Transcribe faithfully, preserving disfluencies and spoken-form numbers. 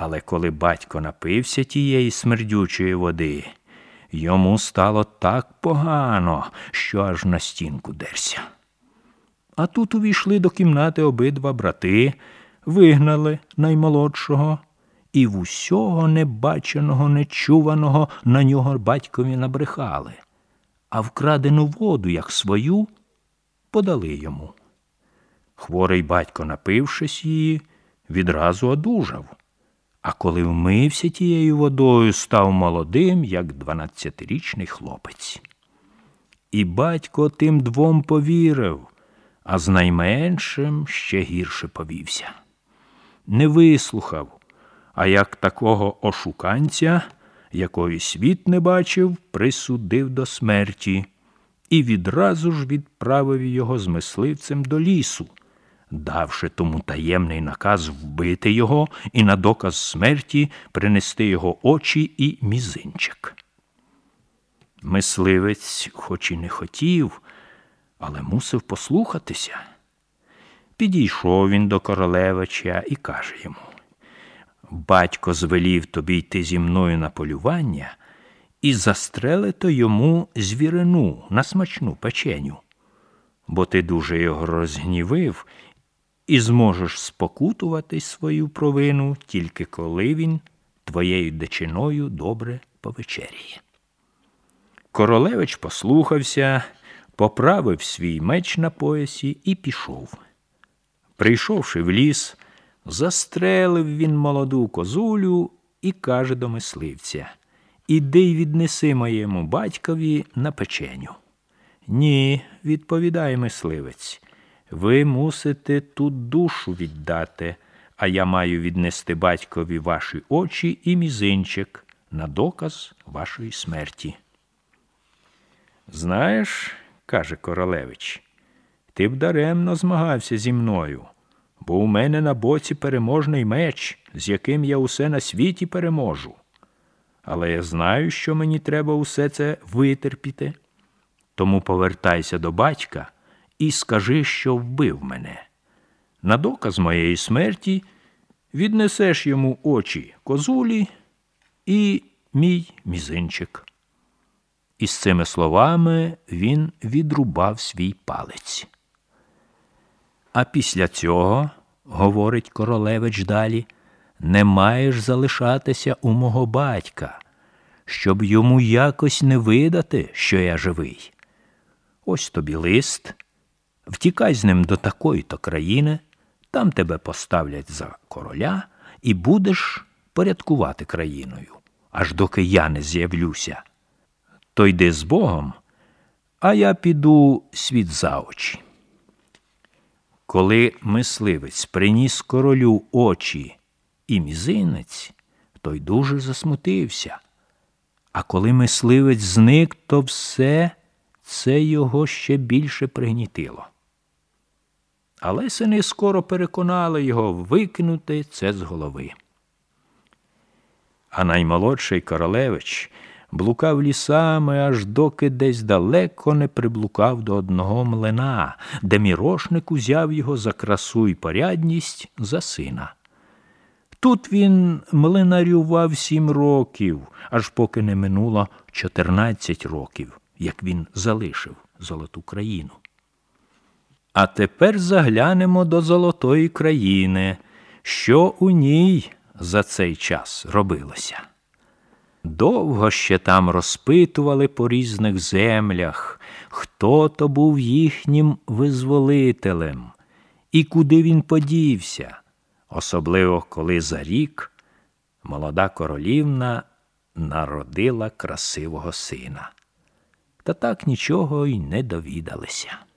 Але коли батько напився тієї смердючої води, йому стало так погано, що аж на стінку дерся. А тут увійшли до кімнати обидва брати, вигнали наймолодшого, і в усього небаченого, нечуваного на нього батькові набрехали, а вкрадену воду, як свою, подали йому. Хворий батько, напившись її, відразу одужав, а коли вмився тією водою, став молодим, як дванадцятирічний хлопець. І батько тим двом повірив, а з найменшим ще гірше повівся. Не вислухав, а як такого ошуканця, якої світ не бачив, присудив до смерті і відразу ж відправив його з мисливцем до лісу, давши тому таємний наказ вбити його і на доказ смерті принести його очі і мізинчик. Мисливець хоч і не хотів, але мусив послухатися. Підійшов він до королевича і каже йому: «Батько звелів тобі йти зі мною на полювання і застрелити йому звірину на смачну печеню, бо ти дуже його розгнівив і зможеш спокутувати свою провину тільки коли він твоєю дичиною добре повечеряє». Королевич послухався, поправив свій меч на поясі і пішов. Прийшовши в ліс, застрелив він молоду козулю і каже до мисливця: «Іди й віднеси моєму батькові на печеню». «Ні», – відповідає мисливець, – «ви мусите тут душу віддати, а я маю віднести батькові ваші очі і мізинчик на доказ вашої смерті». «Знаєш, – каже королевич, – ти б даремно змагався зі мною, бо у мене на боці переможний меч, з яким я усе на світі переможу. Але я знаю, що мені треба усе це витерпіти. Тому повертайся до батька і скажи, що вбив мене. На доказ моєї смерті віднесеш йому очі козулі і мій мізинчик». І з цими словами він відрубав свій палець. А після цього, говорить королевич далі, не маєш залишатися у мого батька, щоб йому якось не видати, що я живий. Ось тобі лист, втікай з ним до такої-то країни, там тебе поставлять за короля і будеш порядкувати країною, аж доки я не з'явлюся. То йди з Богом, а я піду світ за очі. Коли мисливець приніс королю очі і мізинець, той дуже засмутився. А коли мисливець зник, то все це його ще більше пригнітило. Але сини скоро переконали його викинути це з голови. А наймолодший королевич блукав лісами, аж доки десь далеко не приблукав до одного млина, де мірошник узяв його за красу й порядність за сина. Тут він млинарював сім років, аж поки не минуло чотирнадцять років, як він залишив золоту країну. А тепер заглянемо до золотої країни, що у ній за цей час робилося. Довго ще там розпитували по різних землях, хто то був їхнім визволителем і куди він подівся, особливо коли за рік молода королівна народила красивого сина. Та так нічого й не довідалися.